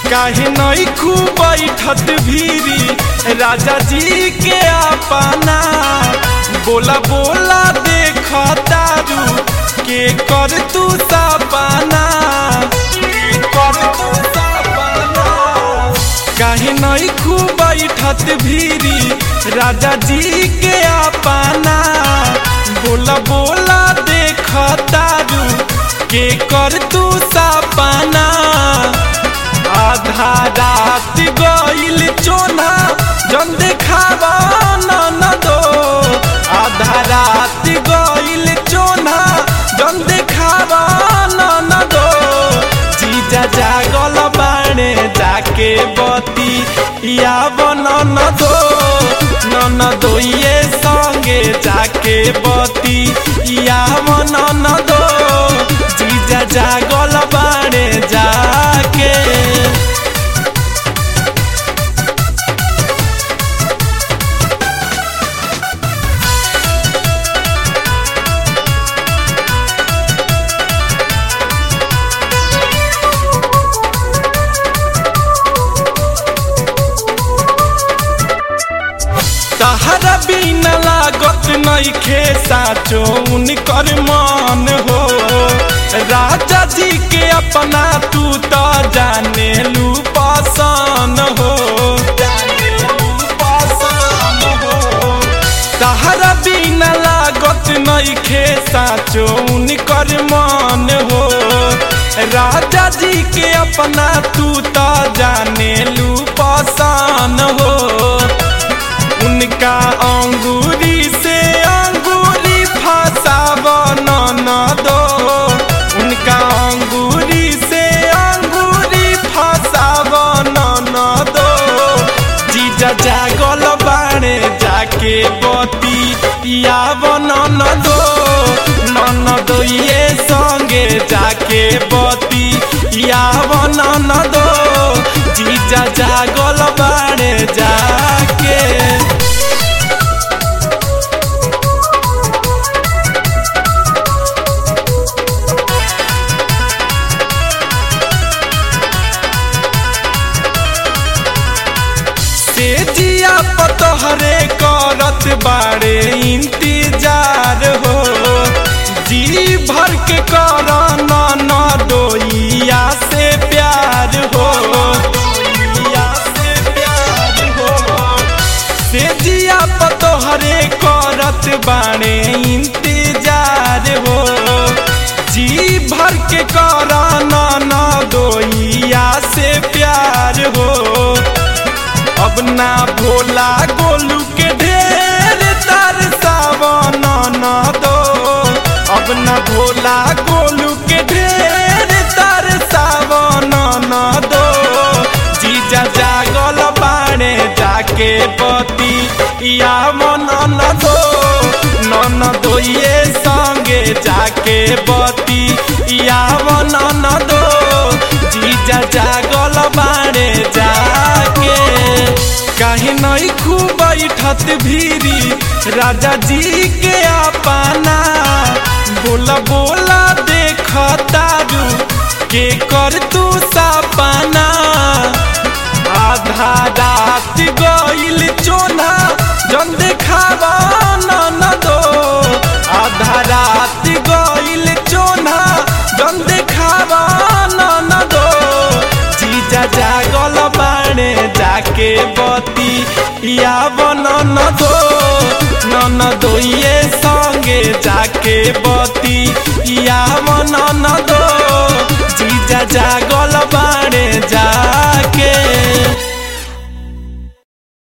काहे नहीं खूब बैठत भीरी राजा जी के अपना बोला बोला देख तारू के कर तू सपना काहे नहीं खूब बैठत भीरी राजा जी के अपना बोला बोला देख तारू के कर तू सपना आधा रात गइल चोना जन देखावा न दो आधा रात गइल चोना जन देखावा न दो जीजा जागल बाणे जाके बती या बन न दो ये संगे जाके बती या बन न दो जीजा जागल बाणे जाके तहरा बिना लागत नइखे साचो उनकर मन हो राजा जी के अपना तू तो जाने लू पसंद हो तहरा बिना लागत नइखे साचो उनकर मन हो राजा जी के अपना तू तो जाने लू पसंद हो उनका अंगूरी से अंगूरी फसाव न दो उनका अंगूरी से अंगूरी फसाव न दो जीजा जागल बाणे जाके बती या न दो ये संगे जाके बती या न दो जीजा जागल बाणे जाके जिया पतहरे करत बाड़े इंतजार हो जी भर के कर न दोइया से प्यार हो से जिया पतहरे करत बाड़े इंतजार हो जी भर के कर न दोइया से प्यार हो अब ना भोला गोलू के ढेर तरसाव न दो अब ना भोला गोलू के ढेर तरसाव न दो जीजा जागल बाणे जाके बती या न दो ये संगे जाके बती या न दो जीजा जागल बाणे जाके काहे नहीं खूब बैठत भीरी राजा जी के अपना बोला बोला देख तारू के कर तू सपना आधा रात गइल चोना जन देखावा न दो आधा रात गइल चोना जन देखावा न दो जीजा जागल बाणे जाके बती या बन न दो ये संगे जाके बती या न दो